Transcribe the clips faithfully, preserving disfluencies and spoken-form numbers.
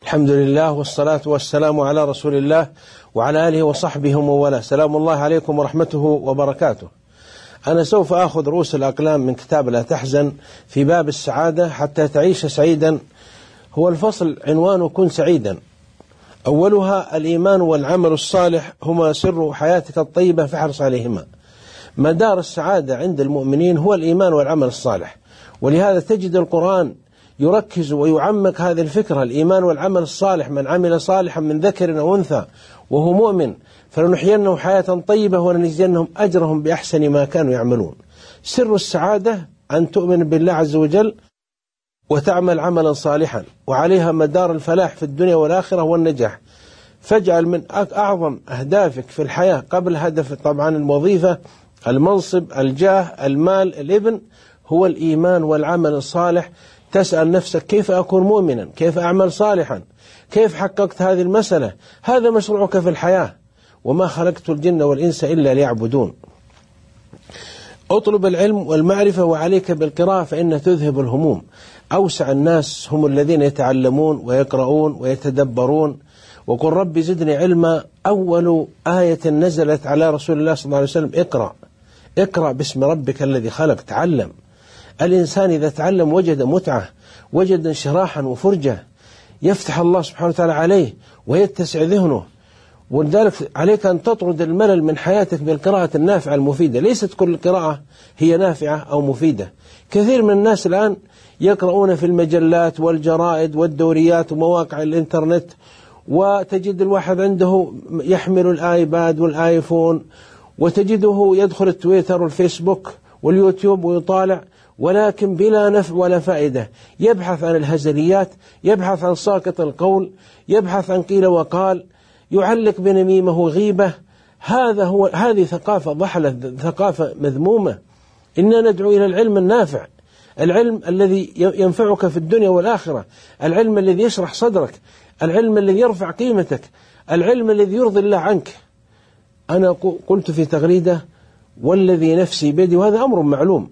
الحمد لله والصلاة والسلام على رسول الله وعلى آله وصحبه ومن سلام الله عليكم ورحمته وبركاته. أنا سوف أخذ رؤوس الأقلام من كتاب لا تحزن في باب السعادة حتى تعيش سعيدا. هو الفصل عنوانه كن سعيدا. أولها الإيمان والعمل الصالح هما سر حياتك الطيبة فاحرص عليهما. مدار السعادة عند المؤمنين هو الإيمان والعمل الصالح، ولهذا تجد القرآن يركز ويعمق هذه الفكرة، الإيمان والعمل الصالح. من عمل صالحا من ذكر أو أنثى وهو مؤمن فلنحيينه حياة طيبة ولنجزينهم أجرهم بأحسن ما كانوا يعملون. سر السعادة أن تؤمن بالله عز وجل وتعمل عملا صالحا، وعليها مدار الفلاح في الدنيا والآخرة والنجاح. فاجعل من أعظم أهدافك في الحياة قبل هدف طبعا الوظيفة، المنصب، الجاه، المال، الابن، هو الإيمان والعمل الصالح. تسأل نفسك كيف أكون مؤمنا، كيف أعمل صالحا، كيف حققت هذه المسألة. هذا مشروعك في الحياة. وما خلقت الجن والإنس إلا ليعبدون. اطلب العلم والمعرفة وعليك بالقراءة فإن تذهب الهموم. أوسع الناس هم الذين يتعلمون ويقرؤون ويتدبرون. وقل رب زدني علما. أول آية نزلت على رسول الله صلى الله عليه وسلم اقرأ اقرأ باسم ربك الذي خلق. تعلم. الإنسان إذا تعلم وجد متعة، وجد انشراحا وفرجة، يفتح الله سبحانه وتعالى عليه ويتسع ذهنه. ولذلك عليك أن تطرد الملل من حياتك بالقراءة النافعة المفيدة. ليست كل قراءة هي نافعة أو مفيدة. كثير من الناس الآن يقرؤون في المجلات والجرائد والدوريات ومواقع الإنترنت، وتجد الواحد عنده يحمل الآيباد والآيفون، وتجده يدخل التويتر والفيسبوك واليوتيوب ويطالع، ولكن بلا نفع ولا فائدة. يبحث عن الهزليات، يبحث عن ساقط القول، يبحث عن قيل وقال، يعلق بنميمة وغيبة. هذا هو هذه ثقافة ضحلة، ثقافة مذمومة. إننا ندعو إلى العلم النافع، العلم الذي ينفعك في الدنيا والآخرة، العلم الذي يشرح صدرك، العلم الذي يرفع قيمتك، العلم الذي يرضي الله عنك. أنا قلت في تغريدة والذي نفسي بيدي، وهذا أمر معلوم،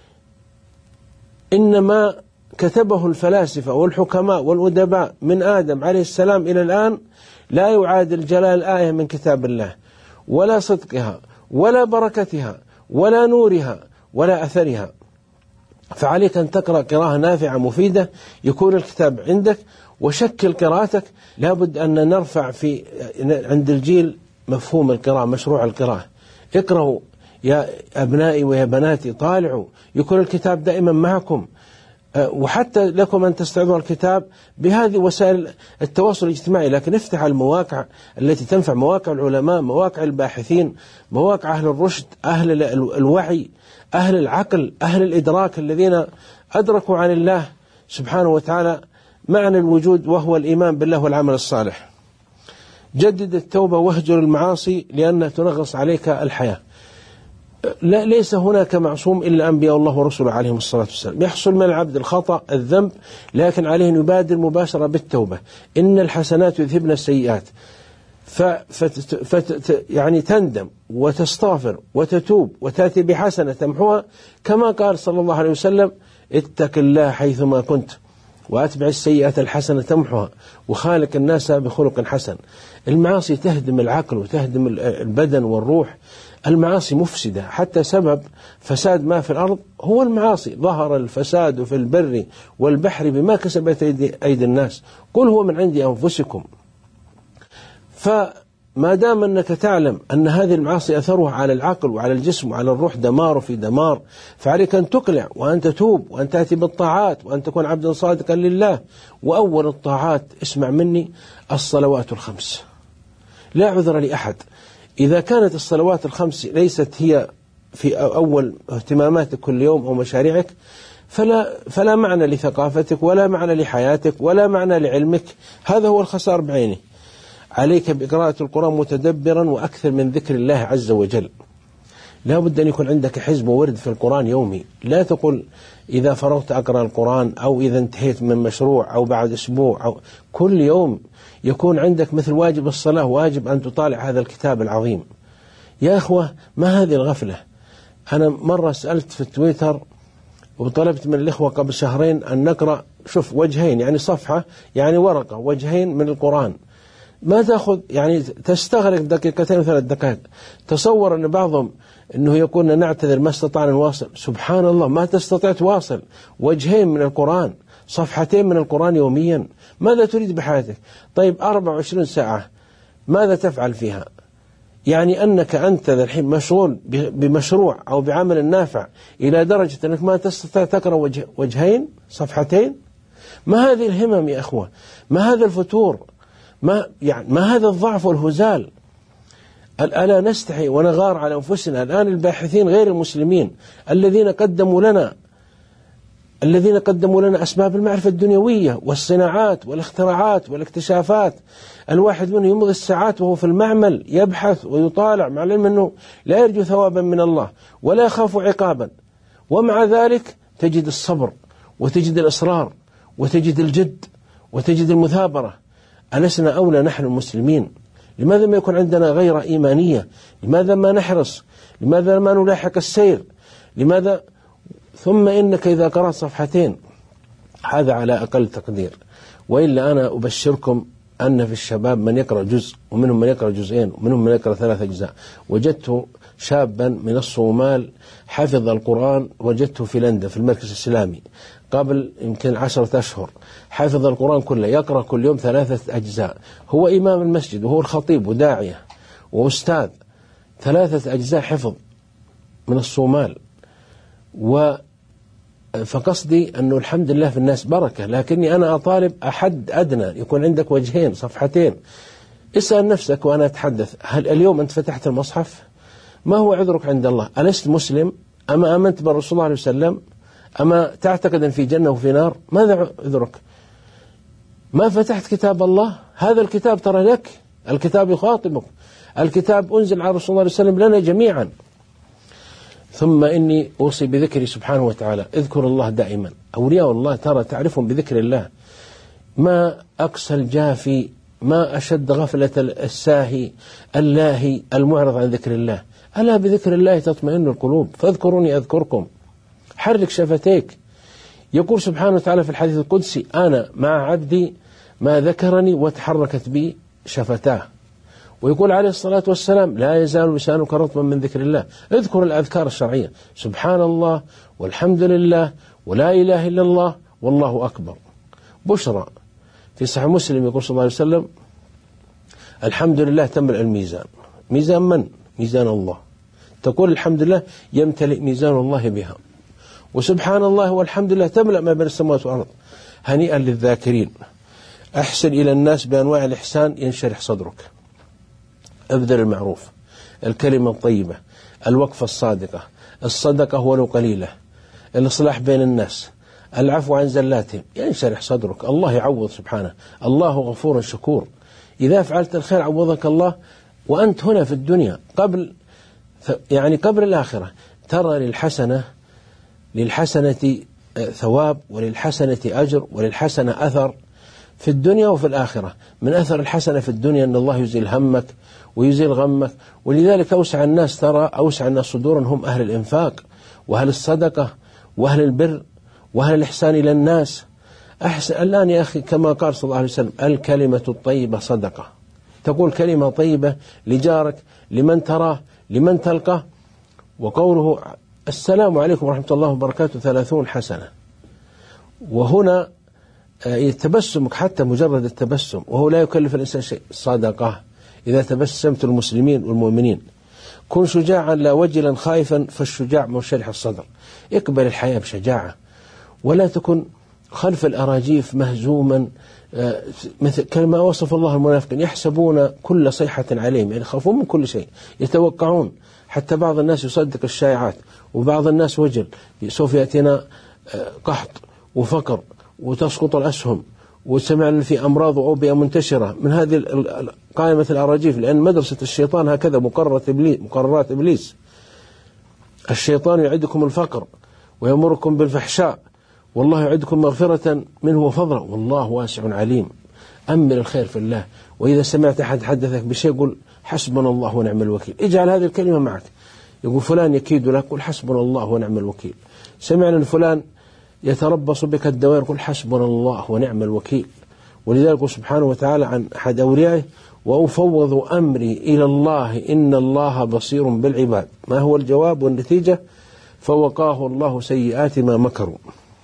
إنما كتبه الفلاسفة والحكماء والأدباء من آدم عليه السلام إلى الآن لا يعادل جلال آية من كتاب الله، ولا صدقها ولا بركتها ولا نورها ولا أثرها. فعليك أن تقرأ قراءة نافعة مفيدة، يكون الكتاب عندك وشكل قراءتك. لابد أن نرفع في عند الجيل مفهوم القراءة، مشروع القراءة. اقرأوا يا أبنائي ويا بناتي، طالعوا، يكون الكتاب دائما معكم. وحتى لكم أن تستعيدوا الكتاب بهذه وسائل التواصل الاجتماعي، لكن افتح المواقع التي تنفع، مواقع العلماء، مواقع الباحثين، مواقع أهل الرشد، أهل الوعي، أهل العقل، أهل الإدراك، الذين أدركوا عن الله سبحانه وتعالى معنى الوجود وهو الإيمان بالله والعمل الصالح. جدد التوبة واهجر المعاصي لأنها تنغص عليك الحياة. لا ليس هناك معصوم إلا أنبياء الله ورسوله عليهم الصلاة والسلام. يحصل من العبد الخطأ الذنب، لكن عليه أن يبادر مباشرة بالتوبة. إن الحسنات يذهبن السيئات. فت فت يعني تندم وتستغفر وتتوب وتأتي بحسنة تمحوها، كما قال صلى الله عليه وسلم اتق الله حيثما كنت وأتبع السيئة الحسنة تمحوها وخالق الناس بخلق حسن. المعاصي تهدم العقل وتهدم البدن والروح. المعاصي مفسدة، حتى سبب فساد ما في الأرض هو المعاصي. ظهر الفساد في البر والبحر بما كسبت أيدي الناس، قل هو من عند أنفسكم. فما دام أنك تعلم أن هذه المعاصي أثرها على العقل وعلى الجسم وعلى الروح دمار في دمار، فعليك أن تقلع وأن تتوب وأن تأتي بالطاعات وأن تكون عبدا صادقا لله. وأول الطاعات، اسمع مني، الصلوات الخمس. لا عذر لأحد. إذا كانت الصلوات الخمس ليست هي في أول اهتماماتك كل يوم أو مشاريعك، فلا, فلا معنى لثقافتك ولا معنى لحياتك ولا معنى لعلمك. هذا هو الخسار بعينه. عليك بقراءة القرآن متدبرا وأكثر من ذكر الله عز وجل. لا بد أن يكون عندك حزب وورد في القرآن يومي. لا تقول إذا فرغت أقرأ القرآن أو إذا انتهيت من مشروع أو بعد أسبوع أو كل يوم يكون عندك مثل واجب الصلاة واجب أن تطالع هذا الكتاب العظيم. يا أخوة، ما هذه الغفلة؟ أنا مرة سألت في التويتر وطلبت من الإخوة قبل شهرين أن نقرأ شوف وجهين يعني صفحة يعني ورقة وجهين من القرآن، ما تأخذ يعني تستغرق دقيقتين وثلاث دقائق. تصور أن بعضهم أنه يقول نعتذر ما استطعنا نواصل، سبحان الله ما تستطيع تواصل وجهين من القرآن، صفحتين من القرآن يوميا، ماذا تريد بحياتك؟ طيب أربع وعشرين ساعة ماذا تفعل فيها؟ يعني أنك أنت الحين مشغول بمشروع أو بعمل نافع إلى درجة أنك ما تستطيع تقرأ وجه وجهين صفحتين؟ ما هذه الهمم يا أخوة؟ ما هذا الفتور؟ ما يعني ما هذا الضعف والهزال؟ ألا نستحي ونغار على أنفسنا الآن؟ الباحثين غير المسلمين الذين قدموا لنا الذين قدموا لنا أسباب المعرفة الدنيوية والصناعات والاختراعات والاكتشافات، الواحد منهم يمضي الساعات وهو في المعمل يبحث ويطالع مع العلم أنه لا يرجو ثوابا من الله ولا يخاف عقابا، ومع ذلك تجد الصبر وتجد الإصرار وتجد الجد وتجد المثابرة. ألسنا أولى نحن المسلمين؟ لماذا ما يكون عندنا غير إيمانية؟ لماذا ما نحرص؟ لماذا ما نلاحق السير؟ لماذا؟ ثم إنك إذا قرأت صفحتين هذا على أقل تقدير، وإلا أنا أبشركم أن في الشباب من يقرأ جزء ومنهم من يقرأ جزئين ومنهم من يقرأ ثلاثة أجزاء. وجدت شابا من الصومال حفظ القرآن، وجدته في لندن في المركز الإسلامي قبل يمكن عشرة أشهر، حفظ القرآن كله، يقرأ كل يوم ثلاثة أجزاء، هو إمام المسجد وهو الخطيب وداعية وأستاذ، ثلاثة أجزاء حفظ من الصومال. و فقصدي أنه الحمد لله في الناس بركة، لكني أنا أطالب أحد أدنى يكون عندك وجهين صفحتين. اسأل نفسك وأنا أتحدث، هل اليوم أنت فتحت المصحف؟ ما هو عذرك عند الله؟ ألست مسلم؟ أما آمنت بالرسول صلى الله عليه وسلم؟ أما تعتقد أن في جنة وفي نار؟ ماذا عذرك؟ ما فتحت كتاب الله؟ هذا الكتاب ترى لك، الكتاب يخاطبك، الكتاب أنزل على رسول الله صلى الله عليه وسلم لنا جميعا. ثم إني أوصي بذكري سبحانه وتعالى، اذكر الله دائما. أولياء الله ترى تعرفهم بذكر الله، ما أقسى الجافي، ما أشد غفلة الساهي اللاهي المعرض عن ذكر الله. ألا بذكر الله تطمئن القلوب، فاذكروني أذكركم. حرك شفتيك. يقول سبحانه وتعالى في الحديث القدسي أنا مع عبدي ما ذكرني وتحركت بي شفتاه. ويقول عليه الصلاة والسلام لا يزال لسانك رطبا من ذكر الله. اذكر الأذكار الشرعية، سبحان الله والحمد لله ولا إله إلا الله والله أكبر. بشرى في صحيح مسلم يقول صلى الله عليه وسلم الحمد لله تملأ الميزان. ميزان من؟ ميزان الله. تقول الحمد لله يمتلئ ميزان الله بها، وسبحان الله والحمد لله تملأ ما بين السماوات والأرض. هنيئا للذاكرين. أحسن إلى الناس بأنواع الإحسان ينشرح صدرك. ابذل المعروف، الكلمة الطيبة، الوقفة الصادقة، الصدقة ولو قليلة، الإصلاح بين الناس، العفو عن زلاتهم، ينشرح صدرك. الله يعوض سبحانه، الله غفور شكور. إذا فعلت الخير عوضك الله وأنت هنا في الدنيا قبل يعني قبل الآخرة. ترى للحسنة للحسنة ثواب وللحسنة أجر وللحسنة أثر في الدنيا وفي الآخرة. من أثر الحسنة في الدنيا أن الله يزيل همك ويزيل غمك، ولذلك أوسع الناس ترى أوسع الناس صدورا هم أهل الإنفاق وأهل الصدقة وأهل البر وأهل الإحسان إلى الناس. أحسن الآن يا أخي كما قال صلى الله عليه وسلم الكلمة الطيبة صدقة. تقول كلمة طيبة لجارك، لمن تراه، لمن تلقاه. وقوله السلام عليكم ورحمة الله وبركاته ثلاثون حسنة. وهنا تبسمك حتى مجرد التبسم وهو لا يكلف الإنسان شيء صدقة. إذا تبسمت المسلمين والمؤمنين كن شجاعا لا وجلا خائفا، فالشجاع منشرح الصدر. اقبل الحياة بشجاعة ولا تكن خلف الأراجيف مهزوما، مثل كما وصف الله المنافقين يحسبون كل صيحة عليهم، يعني يخافون من كل شيء، يتوقعون. حتى بعض الناس يصدق الشائعات وبعض الناس وجل سوف يأتينا قحط وفقر وتسقط الأسهم وسمعنا في أمراض وأوبئة منتشرة من هذه قائمة الأراجيف، لأن مدرسة الشيطان هكذا مقررات إبليس, مقررات إبليس. الشيطان يعدكم الفقر ويمركم بالفحشاء والله يعدكم مغفرة منه وفضلا والله واسع عليم. أمر الخير في الله. وإذا سمعت أحد حدثك بشيء قل حسبنا الله ونعم الوكيل. اجعل هذه الكلمة معك. يقول فلان يكيد لك قل حسبنا الله ونعم الوكيل. سمعنا أن فلان يتربص بك الدوائر، قل حسبنا الله ونعم الوكيل. ولذلك سبحانه وتعالى عن أحد أوليائه وأفوض أمري إلى الله إن الله بصير بالعباد. ما هو الجواب والنتيجة؟ فوقاه الله سيئات ما مكروا.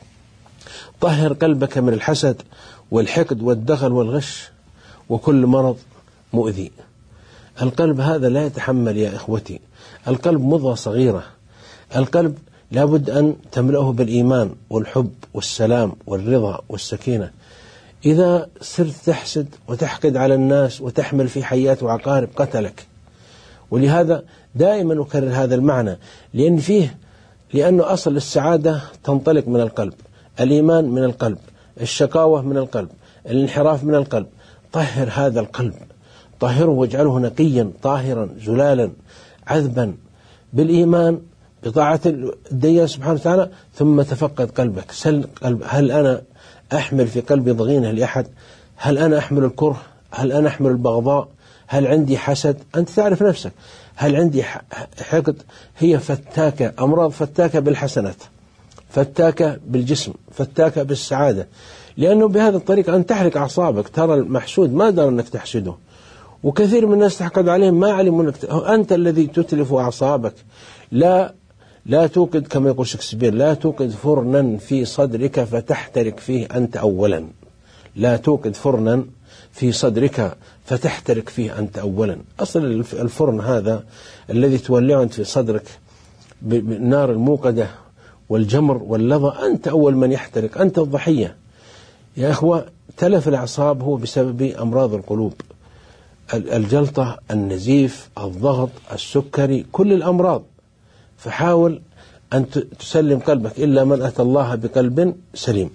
طهر قلبك من الحسد والحقد والدغل والغش وكل مرض مؤذي. القلب هذا لا يتحمل يا إخوتي. القلب مضغة صغيرة. القلب لابد أن تملأه بالإيمان والحب والسلام والرضا والسكينة. إذا صرت تحسد وتحقد على الناس وتحمل في حيات وعقارب قتلك. ولهذا دائما أكرر هذا المعنى، لأن فيه لأنه أصل السعادة تنطلق من القلب، الإيمان من القلب، الشقاوة من القلب، الانحراف من القلب. طهر هذا القلب، طهره واجعله نقيا طاهرا زلالا عذبا بالإيمان بطاعة الديان سبحانه وتعالى. ثم تفقد قلبك، سل قلب، هل أنا أحمل في قلبي ضغينة لأحد؟ هل أنا أحمل الكره؟ هل أنا أحمل البغضاء؟ هل عندي حسد؟ أنت تعرف نفسك. هل عندي حقد؟ هي فتاكة، أمراض فتاكة بالحسنات، فتاكة بالجسم، فتاكة بالسعادة. لأنه بهذا الطريقة أن تحرق أعصابك. ترى المحسود ما دار أنك تحسده، وكثير من الناس تحقد عليهم ما علموا أنك أنت الذي تتلف أعصابك. لا لا توقد كما يقول شكسبير، لا توقد فرنا في صدرك فتحترق فيه أنت أولا. لا توقد فرنا في صدرك فتحترق فيه أنت أولا. أصل الفرن هذا الذي تولعه أنت في صدرك بالنار الموقدة والجمر واللظى، أنت أول من يحترق، أنت الضحية. يا أخوة، تلف الأعصاب هو بسبب أمراض القلوب، الجلطة، النزيف، الضغط، السكري، كل الأمراض. فحاول أن تسلم قلبك، إلا من أتى الله بقلب سليم.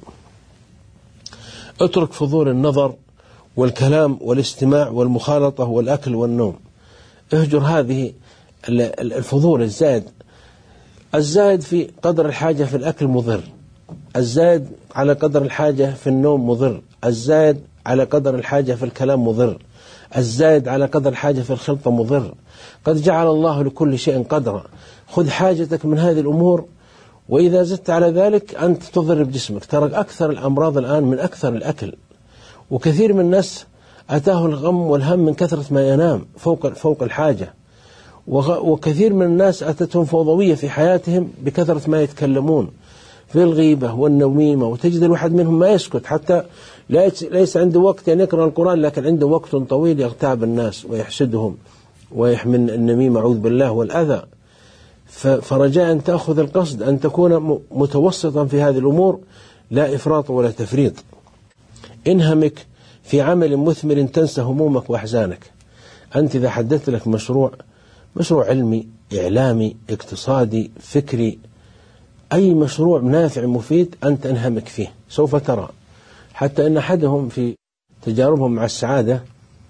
اترك فضول النظر والكلام والاستماع والمخالطة والأكل والنوم. اهجر هذه الفضول الزائد. الزائد في قدر الحاجة في الأكل مضر، الزائد على قدر الحاجة في النوم مضر، الزائد على قدر الحاجة في الكلام مضر، الزائد على قدر الحاجة في الخلطة مضر. قد جعل الله لكل شيء قدرا. خذ حاجتك من هذه الأمور، وإذا زدت على ذلك أنت تضر بجسمك. ترى أكثر الأمراض الآن من أكثر الأكل. وكثير من الناس أتاه الغم والهم من كثرة ما ينام فوق فوق الحاجة. وكثير من الناس أتتهم فوضوية في حياتهم بكثرة ما يتكلمون في الغيبة والنميمة. وتجد الواحد منهم ما يسكت، حتى ليس عنده وقت أن يقرأ القرآن، لكن عنده وقت طويل يغتاب الناس ويحسدهم ويحمل النميمة أعوذ بالله والأذى. فرجاء أن تأخذ القصد أن تكون متوسطا في هذه الأمور، لا إفراط ولا تفريط. انهمك في عمل مثمر تنسى همومك وأحزانك. أنت إذا حددت لك مشروع مشروع علمي، إعلامي، اقتصادي، فكري، أي مشروع نافع مفيد أنت انهمك فيه، سوف ترى. حتى أن أحدهم في تجاربهم مع السعادة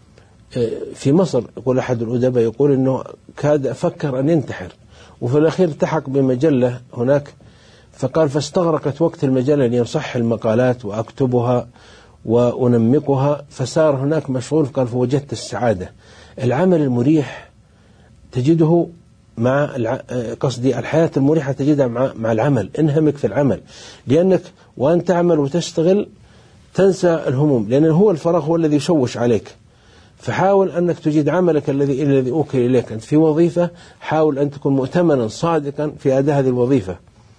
في مصر، يقول أحد الأدباء يقول أنه كاد فكر أن ينتحر، وفي الأخير التحق بمجلة هناك، فقال فاستغرقت وقت المجلة لينصح المقالات وأكتبها وأنمقها، فصار هناك مشغول. قال فوجدت السعادة. العمل المريح تجده مع قصدي الحياة المريحة تجدها مع مع العمل. انهمك في العمل، لأنك وأن تعمل وتشتغل تنسى الهموم، لأن هو الفراغ هو الذي يشوش عليك. فحاول أنك تجد عملك الذي الذي أوكل إليك. أنت في وظيفة، حاول أن تكون مؤتمنا صادقا في أداء هذه الوظيفة.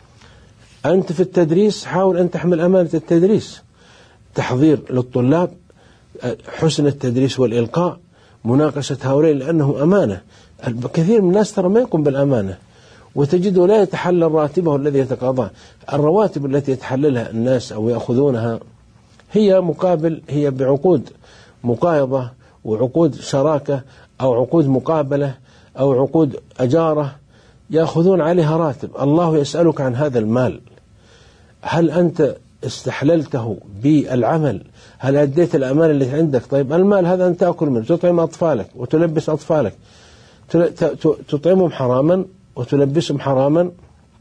أنت في التدريس، حاول أن تحمل أمانة التدريس، تحضير للطلاب، حسن التدريس والإلقاء، مناقشة هؤلاء لأنهم أمانة. الكثير من الناس ترى ما يقوم بالأمانة، وتجده لا يتحلل راتبه الذي يتقاضاه. الرواتب التي يتحللها الناس أو يأخذونها هي مقابل، هي بعقود مقايضة وعقود شراكة أو عقود مقابلة أو عقود أجارة يأخذون عليها راتب. الله يسألك عن هذا المال، هل أنت استحللته بالعمل؟ هل أديت الأمانة اللي عندك؟ طيب المال هذا أنت تأكل منه، تطعم أطفالك وتلبس أطفالك، تطعمهم حراما وتلبسهم حراما.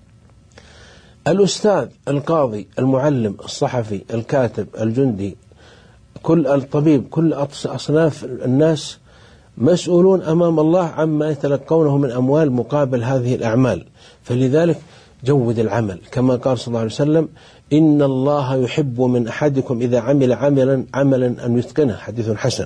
الأستاذ، القاضي، المعلم، الصحفي، الكاتب، الجندي، كل الطبيب، كل أصناف الناس مسؤولون أمام الله عما يتلقونه من أموال مقابل هذه الأعمال. فلذلك جود العمل، كما قال صلى الله عليه وسلم: إن الله يحب من أحدكم إذا عمل عملا عملا أن يتقنه، حديث حسن.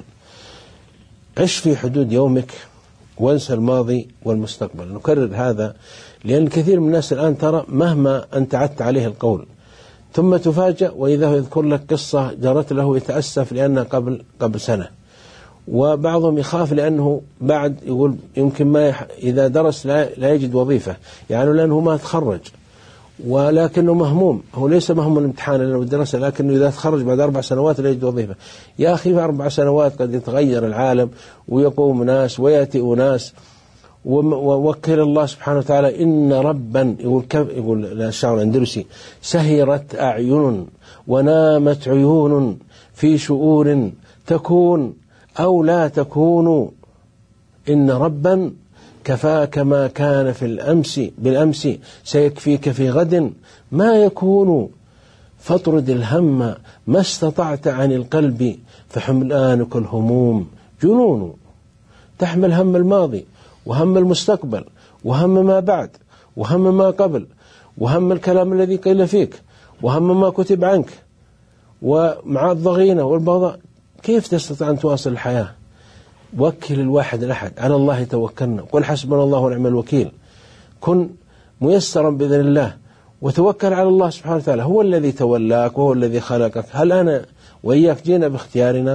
عش في حدود يومك وانسى الماضي والمستقبل. نكرر هذا لأن كثير من الناس الآن ترى مهما أنت عدت عليه القول ثم تفاجأ وإذا هو يذكر لك قصة جرت له يتأسف لأنها قبل قبل سنة، وبعضهم يخاف لأنه بعد يقول يمكن ما يح... إذا درس لا... لا يجد وظيفة، يعني لأنه ما تخرج، ولكنه مهموم. هو ليس مهموم الامتحان لأنه الدراسة، لكنه إذا تخرج بعد أربع سنوات لا يجد وظيفة. يا أخي في أربع سنوات قد يتغير العالم ويقوم ناس ويأتي ناس، ووكل الله سبحانه وتعالى: إن ربا، يقول كيف، يقول الشاعر الأندلسي: سهرت أعين ونامت عيون في شؤون تكون أو لا تكون، إن ربا كفاك ما كان في الأمس بالأمس سيكفيك في غد ما يكون، فاطرد الهم ما استطعت عن القلب فحملانك الهموم جنون. تحمل هم الماضي وهم المستقبل وهم ما بعد وهم ما قبل وهم الكلام الذي قيل فيك وهم ما كتب عنك، ومع الضغينة والبغضاء، كيف تستطيع أن تواصل الحياة؟ وكل الواحد الأحد، على الله توكلنا، قل حسبنا الله ونعم الوكيل. كن ميسرا بإذن الله وتوكل على الله سبحانه وتعالى، هو الذي تولاك وهو الذي خلقك. هل أنا وإياك جينا باختيارنا؟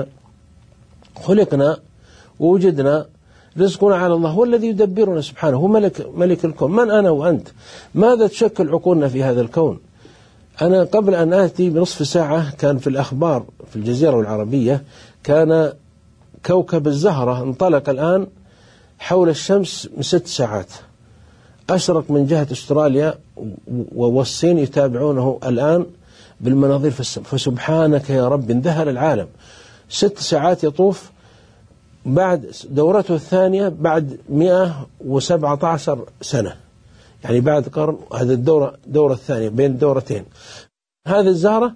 خلقنا ووجدنا، رزقنا على الله، هو الذي يدبرنا سبحانه، هو ملك ملك الكون. من أنا وأنت؟ ماذا تشكل عقولنا في هذا الكون؟ أنا قبل أن آتي بنصف ساعة كان في الأخبار في الجزيرة العربية كان كوكب الزهرة انطلق الآن حول الشمس من ست ساعات، أشرق من جهة أستراليا والصين يتابعونه الآن بالمناظير في السماء. فسبحانك يا رب، انذهل العالم. ست ساعات يطوف، بعد دورته الثانية بعد مئة وسبعة عشر سنة، يعني بعد قرن. هذه الدورة دورة الثانية بين الدورتين. هذه الزهرة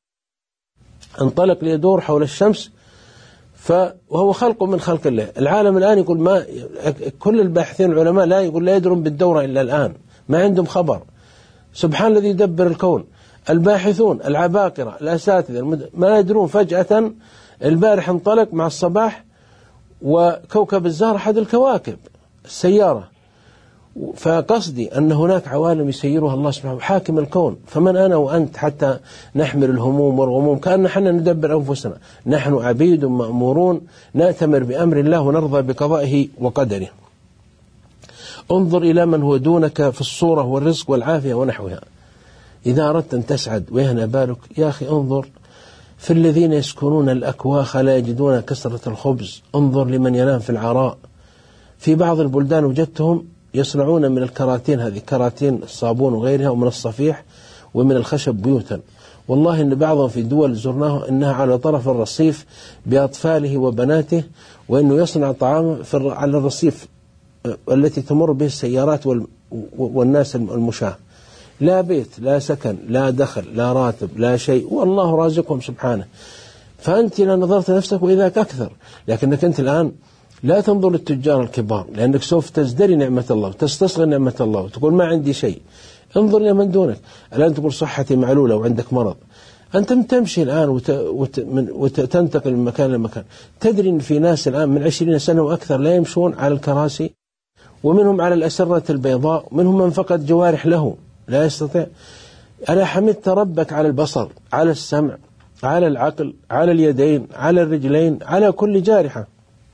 انطلق ليدور حول الشمس، فهو خلق من خلق الله. العالم الآن يقول ما كل الباحثين العلماء لا يقول لا يدرون بالدورة إلا الآن، ما عندهم خبر. سبحان الذي يدبر الكون. الباحثون العباقرة الأساتذة ما يدرون، فجأة البارح انطلق مع الصباح وكوكب الزهرة أحد الكواكب السيارة. فقصدي أن هناك عوالم يسيرها الله سبحانه حاكم الكون. فمن أنا وأنت حتى نحمل الهموم والغموم كأن نحن ندبر أنفسنا؟ نحن عبيد مأمورون نأتمر بأمر الله ونرضى بقضائه وقدره. انظر إلى من هو دونك في الصورة والرزق والعافية ونحوها. إذا أردت أن تسعد ويهنى بالك يا أخي انظر في الذين يسكنون الأكواخ لا يجدون كسرة الخبز. انظر لمن ينام في العراء. في بعض البلدان وجدتهم يصنعون من الكراتين، هذه كراتين الصابون وغيرها، ومن الصفيح ومن الخشب بيوتا. والله إن بعضهم في دول زرناه إنها على طرف الرصيف بأطفاله وبناته، وإنه يصنع طعام على الرصيف التي تمر به السيارات والناس المشاة. لا بيت لا سكن لا دخل لا راتب لا شيء، والله رازقهم سبحانه. فأنت لا نظرت نفسك وإذاك أكثر، لكنك أنت الآن لا تنظر للتجار الكبار، لأنك سوف تزدري نعمة الله وتستصغر نعمة الله وتقول ما عندي شيء. انظر إلى من دونك. الآن تقول صحتي معلولة وعندك مرض، أنت تمشي الآن وت... وت... من... وتنتقل من مكان لمكان. تدري أن في ناس الآن من عشرين سنة وأكثر لا يمشون على الكراسي، ومنهم على الأسرة البيضاء، منهم من فقد جوارح له لا يستطيع. أنا حمدت ربك على البصر، على السمع، على العقل، على اليدين، على الرجلين، على كل جارحة.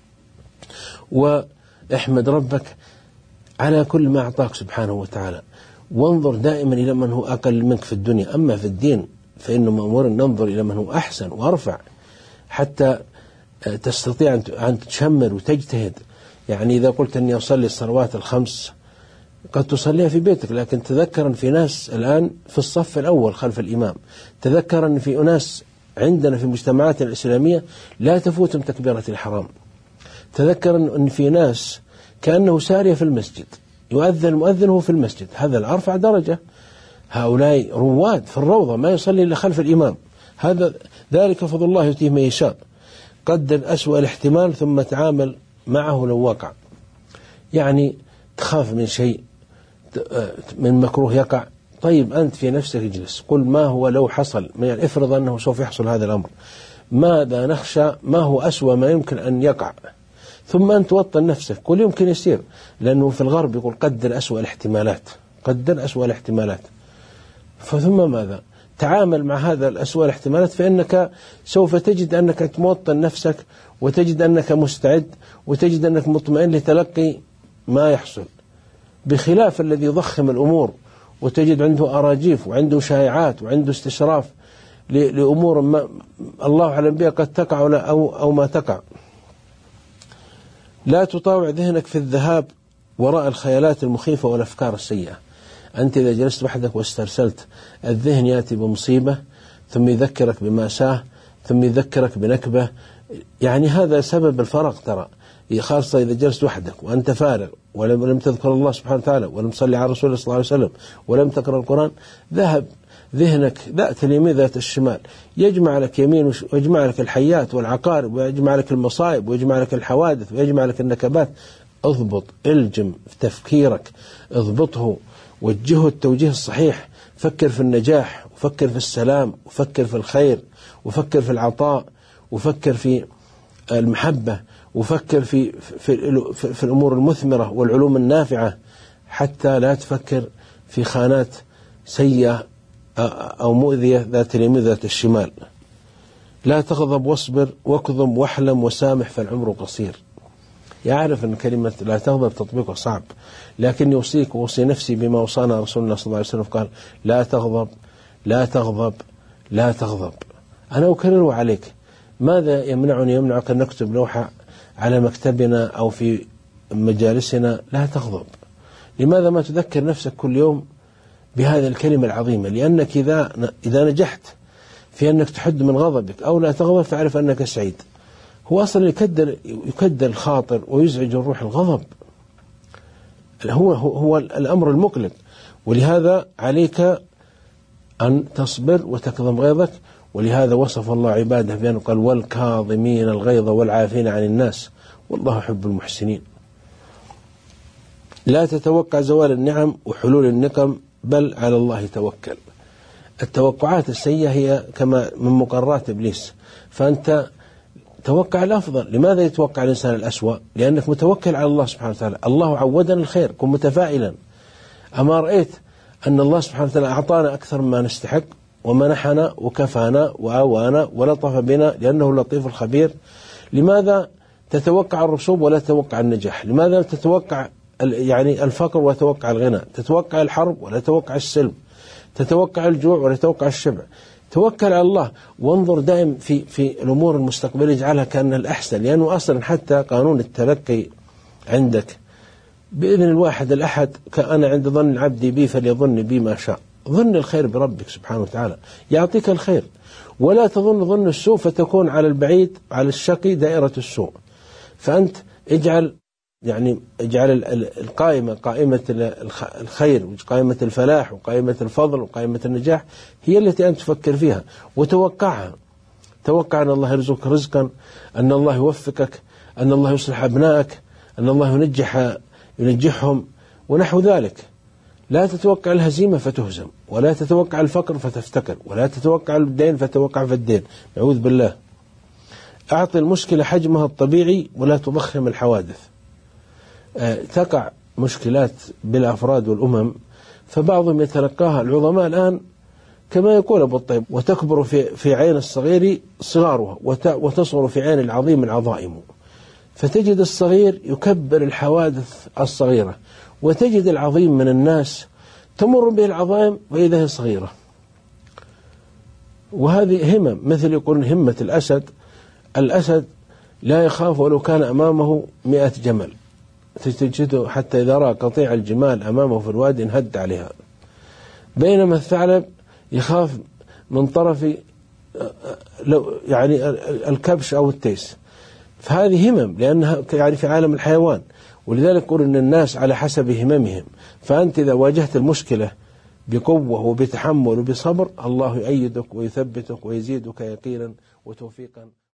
واحمد ربك على كل ما أعطاك سبحانه وتعالى. وانظر دائما إلى من هو أقل منك في الدنيا. أما في الدين فإنه مأمور أن ننظر إلى من هو أحسن وأرفع حتى تستطيع أن تشمر وتجتهد. يعني إذا قلت أني أصلي الصلوات الخمس قد تصليها في بيتك، لكن تذكر أن في ناس الآن في الصف الأول خلف الإمام. تذكر أن في أناس عندنا في مجتمعاتنا الإسلامية لا تفوتهم تكبيرة الحرام. تذكر أن في ناس كأنه سارية في المسجد، يؤذن المؤذن هو في المسجد، هذا الأرفع درجة. هؤلاء رواد في الروضة ما يصلي إلا خلف الإمام. هذا ذلك فضل الله يؤتيه من يشاء. قدر أسوأ الاحتمال ثم تعامل معه لو وقع. يعني تخاف من شيء، من مكروه يقع، طيب أنت في نفسك اجلس قل ما هو لو حصل، يعني افرض أنه سوف يحصل هذا الأمر، ماذا نخشى، ما هو أسوأ ما يمكن أن يقع، ثم أنت توطن نفسك قل يمكن يصير، لأنه في الغرب يقول قدر أسوأ الاحتمالات، قدر أسوأ الاحتمالات، فثم ماذا؟ تعامل مع هذا الأسوأ الاحتمالات، فإنك سوف تجد أنك موطن نفسك، وتجد أنك مستعد، وتجد أنك مطمئن لتلقي ما يحصل، بخلاف الذي يضخم الأمور وتجد عنده أراجيف وعنده شائعات وعنده استشراف لأمور ما الله أعلم بها قد تقع أو, أو ما تقع. لا تطاوع ذهنك في الذهاب وراء الخيالات المخيفة والأفكار السيئة. أنت إذا جلست وحدك واسترسلت الذهن يأتي بمصيبة ثم يذكرك بمأساة ثم يذكرك بنكبة، يعني هذا سبب الفرق ترى، خاصة إذا جلست وحدك وأنت فارغ ولم تذكر الله سبحانه وتعالى ولم تصلي على رسول الله صلى الله عليه وسلم ولم تقرأ القرآن، ذهب ذهنك ذات اليمين ذات الشمال، يجمع لك يمين ويجمع لك الحيات والعقارب ويجمع لك المصائب ويجمع لك الحوادث ويجمع لك النكبات. اضبط، الجم في تفكيرك، اضبطه، وجهه التوجيه الصحيح، فكر في النجاح وفكر في السلام وفكر في الخير وفكر في العطاء وفكر في المحبة وفكر في في, في, في الأمور المثمرة والعلوم النافعة، حتى لا تفكر في خانات سيئة أو مؤذية ذات اليمين ذات الشمال. لا تغضب واصبر واكظم واحلم وسامح فالعمر قصير. يعرف أن كلمة لا تغضب تطبيقها صعب، لكن يوصيك ووصي نفسي بما وصانا رسول الله صلى الله عليه وسلم، قال لا تغضب لا تغضب لا تغضب. أنا أكرر عليك، ماذا يمنعني يمنعك أن نكتب لوحة على مكتبنا أو في مجالسنا لا تغضب؟ لماذا ما تذكر نفسك كل يوم بهذه الكلمة العظيمة؟ لأنك إذا إذا نجحت في أنك تحد من غضبك أو لا تغضب فاعرف أنك سعيد. هو أصلا يكدر يكدر الخاطر ويزعج الروح الغضب، هو هو الأمر المقلق، ولهذا عليك أن تصبر وتكظم غيظك. ولهذا وصف الله عباده بأنه قال والكاظمين الغيظ والعافين عن الناس والله يحب المحسنين. لا تتوقع زوال النعم وحلول النقم بل على الله توكل. التوقعات السيئة هي كما من مقررات إبليس، فأنت توقع الأفضل. لماذا يتوقع الإنسان الأسوأ؟ لأنك متوكل على الله سبحانه وتعالى. الله عودنا الخير، كن متفائلا. أما رأيت أن الله سبحانه وتعالى أعطانا أكثر مما نستحق ومنحنا وكفانا وآوانا ولطف بنا لأنه اللطيف الخبير، لماذا تتوقع الرسوب ولا تتوقع النجاح؟ لماذا تتوقع يعني الفقر وتتوقع الغنى؟ تتوقع الحرب ولا تتوقع السلم؟ تتوقع الجوع ولا تتوقع الشبع؟ توكل على الله وانظر دائم في في الأمور المستقبلية، اجعلها كأنها الأحسن، لأنه أصلا حتى قانون التلقي عندك بإذن الواحد الأحد، كأنا عند ظن عبدي بي فليظن بي ما شاء. ظن الخير بربك سبحانه وتعالى يعطيك الخير، ولا تظن ظن السوء فتكون على البعيد على الشقي دائرة السوء. فأنت اجعل يعني اجعل القائمة قائمة الخير وقائمة الفلاح وقائمة الفضل وقائمة النجاح هي التي أنت تفكر فيها وتوقعها. توقع أن الله يرزقك رزقا، أن الله يوفقك، أن الله يصلح أبنائك، أن الله ينجح ينجحهم ونحو ذلك. لا تتوقع الهزيمة فتهزم، ولا تتوقع الفقر فتفتقر، ولا تتوقع الدين فتوقع في الدين، نعوذ بالله. أعطي المشكلة حجمها الطبيعي ولا تضخم الحوادث. أه تقع مشكلات بالأفراد والأمم فبعضهم يتلقاها العظماء الآن كما يقول أبو الطيب، وتكبر في في عين الصغير صغارها وتصغر في عين العظيم العظائم. فتجد الصغير يكبر الحوادث الصغيرة، وتجد العظيم من الناس تمر به العظائم وإذا هي صغيرة. وهذه همم، مثل يقول همة الأسد، الأسد لا يخاف ولو كان أمامه مئة جمل، تجده حتى إذا رأى قطيع الجمال أمامه في الوادي انهد عليها. بينما الثعلب يخاف من طرف يعني الكبش أو التيس. فهذه همم لأنها يعني في عالم الحيوان، ولذلك يقول أن الناس على حسب هممهم. فأنت إذا واجهت المشكلة بقوة وبتحمل وبصبر الله يؤيدك ويثبتك ويزيدك يقينا وتوفيقا.